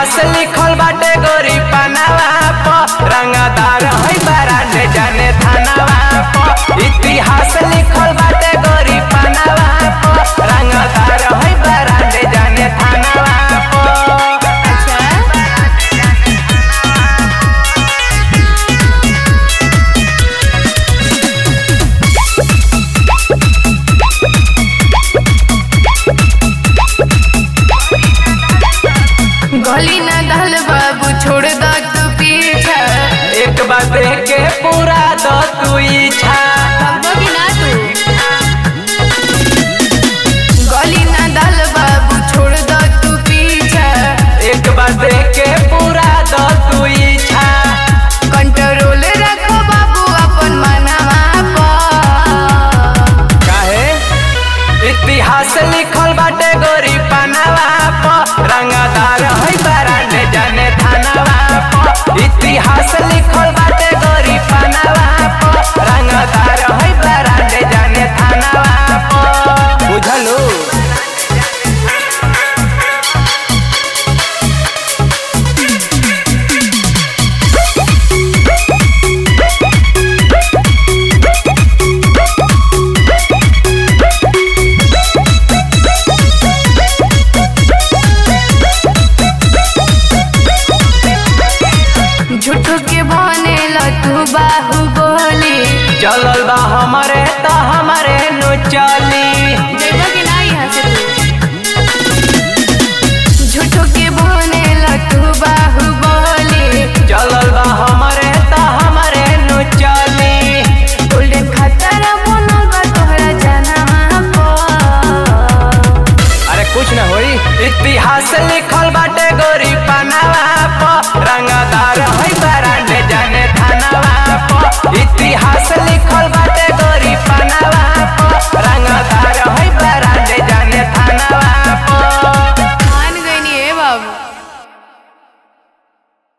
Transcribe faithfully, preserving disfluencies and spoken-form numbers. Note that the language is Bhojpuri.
इतिहास लिखल बाटे गोरी पनावा प रंगदार है बरांड जाने थानावा प इतिहास लिखल बाटे गोरी पनावा प रंगदार है बरांड जाने थानावा गली न दल बाबू छोड़ द तू पीछा एक बात के पूरा दो तू इच्छा कि ना तू गली न दल बाबू छोड़ द तू पीछा एक बात के पूरा दो तू इच्छा कंट्रोल रखो बाबू अपन मनवा पर काहे इतिहास लिखल बाटे गोरी पनावा प रंगदार है बरांड जाने थानावा प इतिहास लिखल बाटे गोरी पनावा प रंगदार है बरांड जाने थानावा प बुझलो झूठो के बने तू बाहु बोली चलल बा हमारे त हमारे नु चली देखो कि ना यहाँ से तू झूठो के बने तू बाहु बोली चलल बा हमारे त हमारे नु चली गोल्डन खतरा बनल बा तोहरा जनवा पर अरे कुछ न होई इतिहास लिखल बाटे गोरी